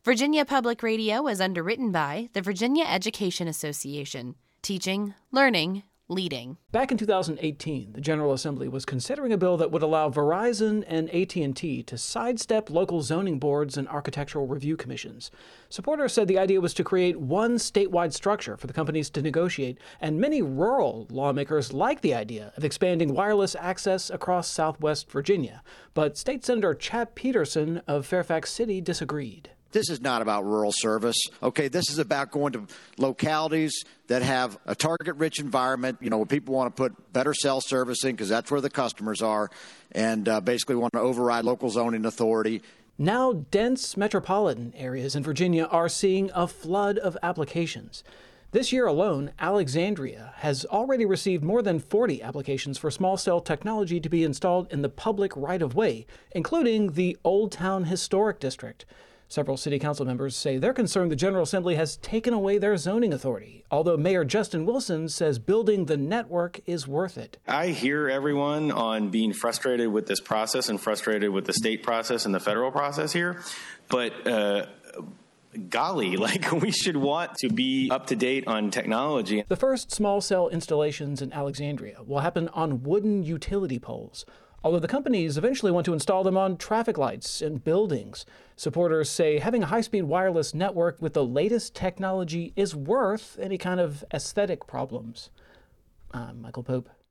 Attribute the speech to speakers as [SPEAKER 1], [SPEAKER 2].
[SPEAKER 1] Virginia Public Radio is underwritten by the Virginia Education Association, teaching, learning, leading.
[SPEAKER 2] Back in 2018, the General Assembly was considering a bill that would allow Verizon and AT&T to sidestep local zoning boards and architectural review commissions. Supporters said the idea was to create one statewide structure for the companies to negotiate, and many rural lawmakers like the idea of expanding wireless access across Southwest Virginia. But State Senator Chap Peterson of Fairfax City disagreed.
[SPEAKER 3] This is not about rural service. Okay, this is about going to localities that have a target-rich environment, where people want to put better cell servicing because that's where the customers are, and basically want to override local zoning authority.
[SPEAKER 2] Now, dense metropolitan areas in Virginia are seeing a flood of applications. This year alone, Alexandria has already received more than 40 applications for small cell technology to be installed in the public right-of-way, including the Old Town Historic District. Several city council members say they're concerned the General Assembly has taken away their zoning authority, although Mayor Justin Wilson says building the network is worth it.
[SPEAKER 4] I hear everyone on being frustrated with this process and frustrated with the state process and the federal process here, but golly, we should want to be up to date on technology.
[SPEAKER 2] The first small cell installations in Alexandria will happen on wooden utility poles, although the companies eventually want to install them on traffic lights and buildings. Supporters say having a high-speed wireless network with the latest technology is worth any kind of aesthetic problems. I'm Michael Pope.